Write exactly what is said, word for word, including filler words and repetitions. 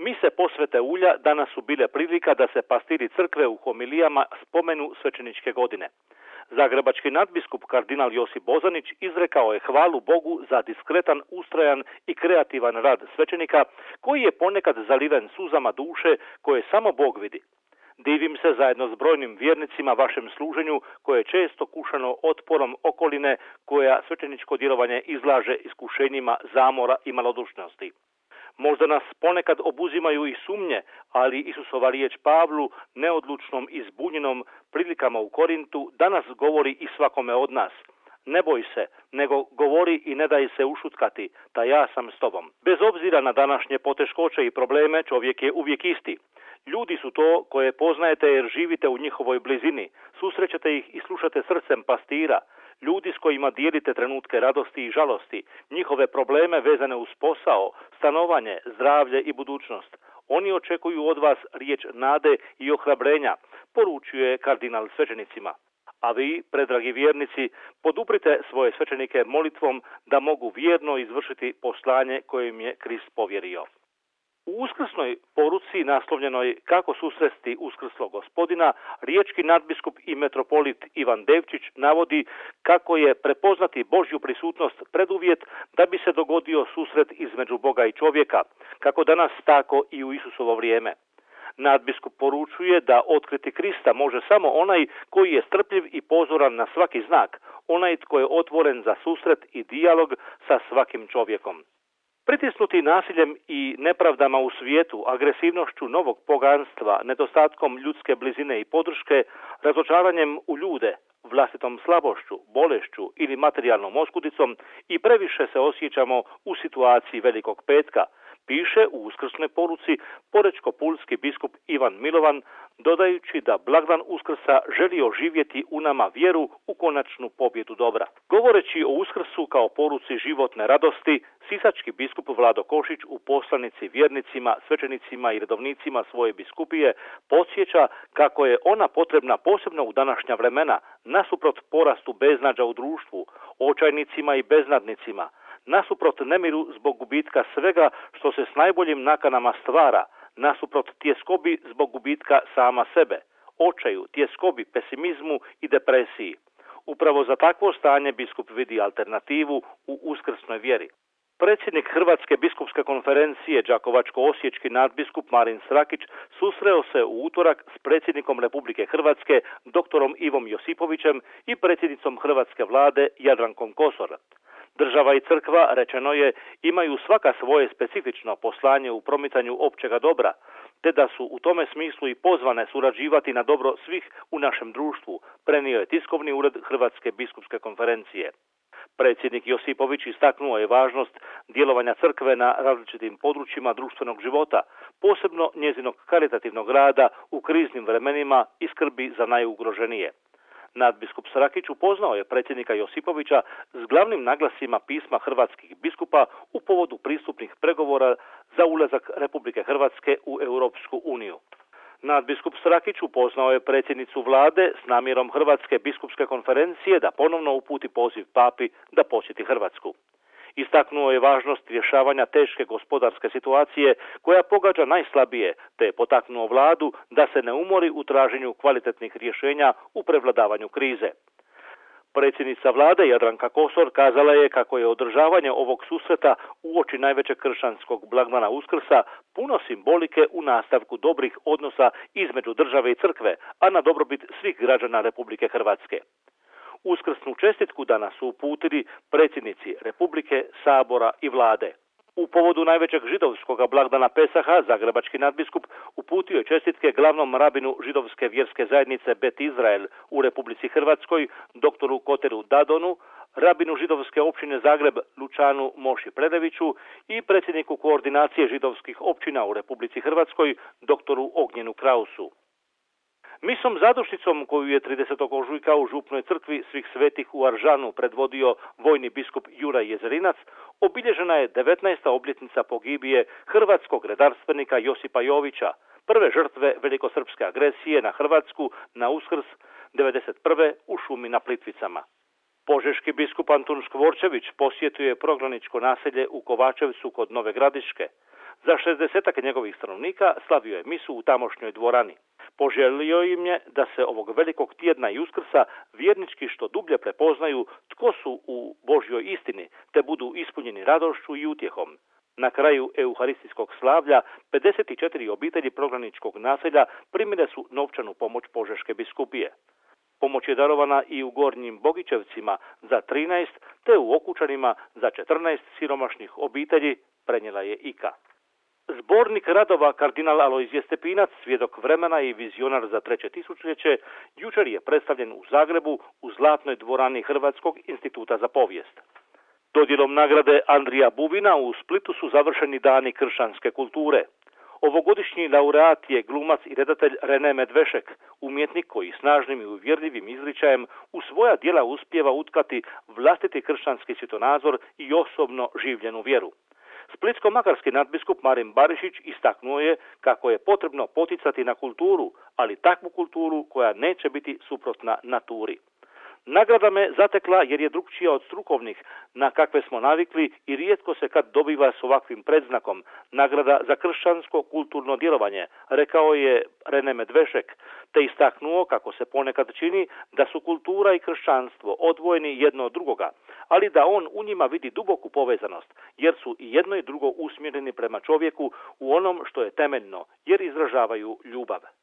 Mise posvete ulja danas su bile prilika da se pastiri crkve u homilijama spomenu svećeničke godine. Zagrebački nadbiskup kardinal Josip Bozanić izrekao je hvalu Bogu za diskretan, ustrajan i kreativan rad svećenika koji je ponekad zaliven suzama duše koje samo Bog vidi. Divim se zajedno s brojnim vjernicima vašem služenju koje je često kušano otporom okoline koja svećeničko djelovanje izlaže iskušenjima zamora i malodušnosti. Možda nas ponekad obuzimaju i sumnje, ali Isusova riječ Pavlu, neodlučnom i zbunjenom prilikama u Korintu, danas govori i svakome od nas. Ne boj se, nego govori i ne daj se ušutkati, da ja sam s tobom. Bez obzira na današnje poteškoće i probleme, čovjek je uvijek isti. Ljudi su to koje poznajete jer živite u njihovoj blizini, susrećete ih i slušate srcem pastira, ljudi s kojima dijelite trenutke radosti i žalosti, njihove probleme vezane uz posao, stanovanje, zdravlje i budućnost. Oni očekuju od vas riječ nade i ohrabrenja, poručuje kardinal svećenicima. A vi, predragi vjernici, poduprite svoje svećenike molitvom da mogu vjerno izvršiti poslanje koje im je Krist povjerio. U uskrsnoj poruci naslovljenoj Kako susresti uskrslog Gospodina, riječki nadbiskup i metropolit Ivan Devčić navodi kako je prepoznati Božju prisutnost preduvjet da bi se dogodio susret između Boga i čovjeka, kako danas tako i u Isusovo vrijeme. Nadbiskup poručuje da otkriti Krista može samo onaj koji je strpljiv i pozoran na svaki znak, onaj tko je otvoren za susret i dijalog sa svakim čovjekom. Pritisnuti nasiljem i nepravdama u svijetu, agresivnošću novog poganstva, nedostatkom ljudske blizine i podrške, razočaranjem u ljude, vlastitom slabošću, bolešću ili materijalnom oskudicom i previše se osjećamo u situaciji Velikog petka, piše u uskrsnoj poruci porečko-pulski biskup Ivan Milovan, dodajući da blagdan Uskrsa želi oživjeti u nama vjeru u konačnu pobjedu dobra. Govoreći o Uskrsu kao poruci životne radosti, sisački biskup Vlado Košić u poslanici vjernicima, svećenicima i redovnicima svoje biskupije podsjeća kako je ona potrebna posebno u današnja vremena, nasuprot porastu beznađa u društvu, očajnicima i beznadnicima, nasuprot nemiru zbog gubitka svega što se s najboljim nakanama stvara, nasuprot tjeskobi zbog gubitka sama sebe, očaju, tjeskobi, pesimizmu i depresiji. Upravo za takvo stanje biskup vidi alternativu u uskrsnoj vjeri. Predsjednik Hrvatske biskupske konferencije, đakovačko-osječki nadbiskup Marin Srakić, susreo se u utorak s predsjednikom Republike Hrvatske, doktorom Ivom Josipovićem i predsjednicom Hrvatske vlade Jadrankom Kosor. Država i crkva, rečeno je, imaju svaka svoje specifično poslanje u promicanju općega dobra, te da su u tome smislu i pozvane surađivati na dobro svih u našem društvu, prenio je tiskovni ured Hrvatske biskupske konferencije. Predsjednik Josipović istaknuo je važnost djelovanja crkve na različitim područjima društvenog života, posebno njezinog karitativnog rada u kriznim vremenima i skrbi za najugroženije. Nadbiskup Srakić upoznao je predsjednika Josipovića s glavnim naglasima pisma hrvatskih biskupa u povodu pristupnih pregovora za ulazak Republike Hrvatske u Europsku uniju. Nadbiskup Srakić upoznao je predsjednicu vlade s namjerom Hrvatske biskupske konferencije da ponovno uputi poziv papi da posjeti Hrvatsku. Istaknuo je važnost rješavanja teške gospodarske situacije koja pogađa najslabije, te je potaknuo vladu da se ne umori u traženju kvalitetnih rješenja u prevladavanju krize. Predsjednica vlade Jadranka Kosor kazala je kako je održavanje ovog susreta uoči najvećeg kršćanskog blagdana Uskrsa puno simbolike u nastavku dobrih odnosa između države i crkve, a na dobrobit svih građana Republike Hrvatske. Uskrsnu čestitku danas su uputili predsjednici Republike, Sabora i vlade. U povodu najvećeg židovskog blagdana Pesaha, zagrebački nadbiskup uputio je čestitke glavnom rabinu židovske vjerske zajednice Bet Izrael u Republici Hrvatskoj, doktoru Koteru Dadonu, rabinu židovske općine Zagreb Lučanu Moši Predeviću i predsjedniku koordinacije židovskih općina u Republici Hrvatskoj, doktoru Ognjenu Krausu. Misom zadušnicom koju je tridesetog ožujka u župnoj crkvi svih svetih u Aržanu predvodio vojni biskup Juraj Jezerinac, obilježena je devetnaesta obljetnica pogibije hrvatskog redarstvenika Josipa Jovića, prve žrtve velikosrpske agresije na Hrvatsku na Uskrs devedeset prve u šumi na Plitvicama. Požeški biskup Antun Škvorčević posjetio je prognaničko naselje u Kovačevcu kod Nove Gradiške. Za šezdesetak njegovih stanovnika slavio je misu u tamošnjoj dvorani. Poželio im je da se ovog velikog tjedna i Uskrsa vjernički što dublje prepoznaju tko su u Božjoj istini, te budu ispunjeni radošću i utjehom. Na kraju euharistijskog slavlja pedeset četiri obitelji prognaničkog naselja primile su novčanu pomoć Požeške biskupije. Pomoć je darovana i u Gornjim Bogićevcima za trinaest, te u Okučanima za četrnaest siromašnih obitelji, prenijela je I K A. Zbornik radova kardinal Alojzije Stepinac, svjedok vremena i vizionar za treće tisućljeće, jučer je predstavljen u Zagrebu u Zlatnoj dvorani Hrvatskog instituta za povijest. Dodjelom nagrade Andrija Bubina u Splitu su završeni dani kršćanske kulture. Ovogodišnji laureat je glumac i redatelj Rene Medvešek, umjetnik koji snažnim i uvjerljivim izričajem u svoja djela uspijeva utkati vlastiti kršćanski svjetonazor i osobno življenu vjeru. Splitsko-makarski nadbiskup Marin Barišić istaknuo je kako je potrebno poticati na kulturu, ali takvu kulturu koja neće biti suprotna naturi. Nagrada me zatekla jer je drukčija od strukovnih na kakve smo navikli i rijetko se kad dobiva s ovakvim predznakom, nagrada za kršćansko kulturno djelovanje, rekao je Rene Medvešek, te istaknuo kako se ponekad čini da su kultura i kršćanstvo odvojeni jedno od drugoga, ali da on u njima vidi duboku povezanost, jer su i jedno i drugo usmjereni prema čovjeku u onom što je temeljno, jer izražavaju ljubav.